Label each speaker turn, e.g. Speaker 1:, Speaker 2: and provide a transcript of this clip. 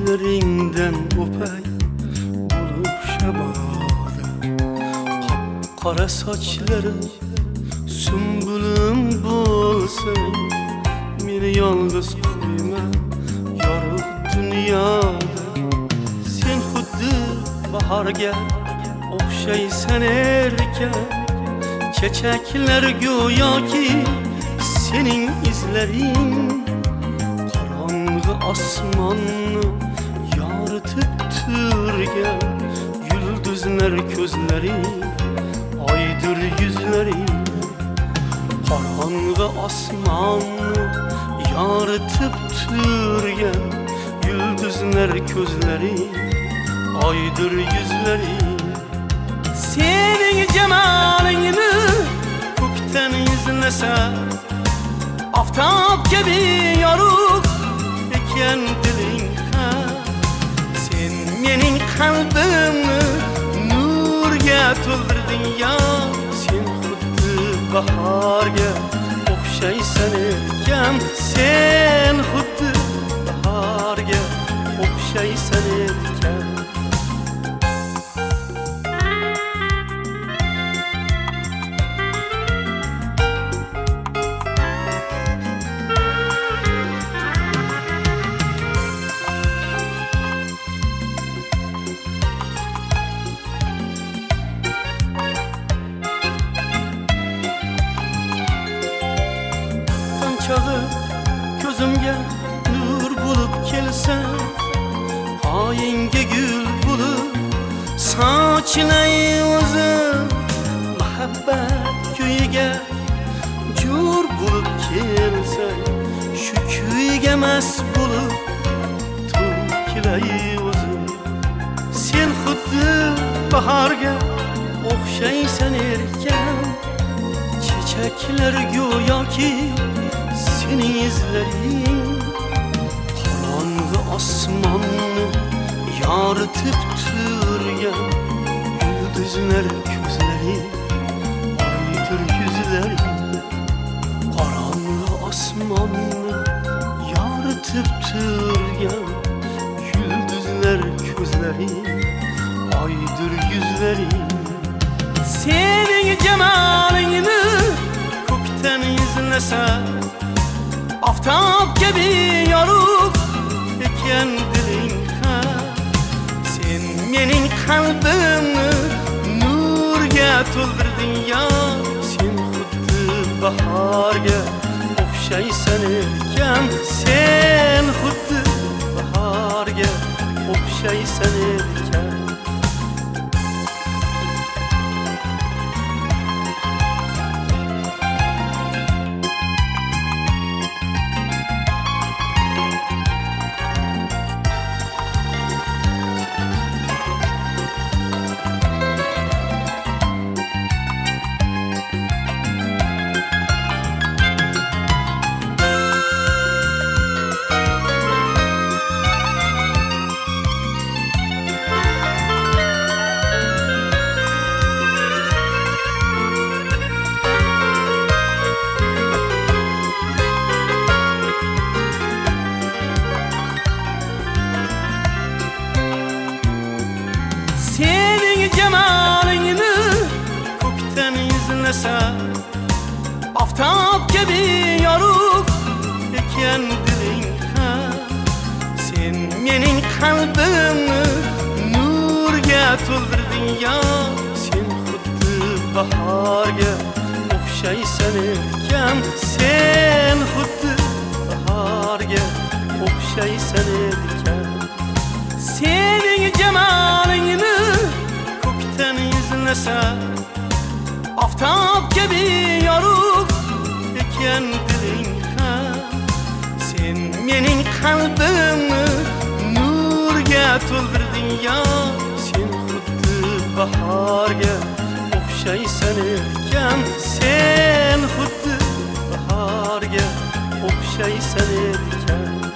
Speaker 1: Elleringden öpey bulup şabada, qapqara sochları sümbülüm bolsang, meni yolg'iz qo'yma yorug' dunyoda. Sen xuddi bahorga o'xshaysan erkan, chechaklar go'yoki sening izlaring. Qorong'i osmonni yoritib turgan yulduzlar ko'zlaring, oydir yuzlaring. Qorong'i osmonni yoritib turgan yulduzlar ko'zlaring, oydir yuzlaring. Sening jamolingni ko'kdan izlasa, oftob kabi yorug' ekan diling. Sen mening qalbimni nurga to'ldirding ya. Sen xuddi bahorga o'xshaysan erkan, sen xuddi bahorga o'xshaysan erkan. Ko'zimga nur bo'lib kelsan, poyingga gul bo'lib sochlay o'zim. Muhabbat kuyiga jo'r bo'lib kelsan, shu kuyiga mast bo'lib to'kilay o'zim. Sen xuddi bahorga o'xshaysan erkan, chechaklar go'yoki sening izlaring. Qorong'i osmonni yoritib turgan yulduzlar ko'zlaring, oydir yuzlaring. Qorong'i osmonni yoritib turgan yulduzlar ko'zlaring, oydir yuzlaring. Sening jamolingni ko'kdan izlasa, oftob kabi yorug' ekan diling. Sen mening qalbimni nurga to'ldirding ya. Sen xuddi bahorga o'xshaysan erkan, sen xuddi bahorga o'xshaysan erkan. Jamolingni ko'kdan izlasa, oftob kabi yorug' ekan diling. Sen mening qalbimni nurga to'ldirding ya. Sen xuddi bahorga o'xshaysan erkan, sen xuddi bahorga o'xshaysan erkan. Sening jamolingni ko'kdan izlasa, oftob kabi yorug' ekan diling. Sen mening qalbimni nurga to'ldirding ya. Sen xuddi bahorga o'xshaysan erkan, sen xuddi bahorga o'xshaysan erkan.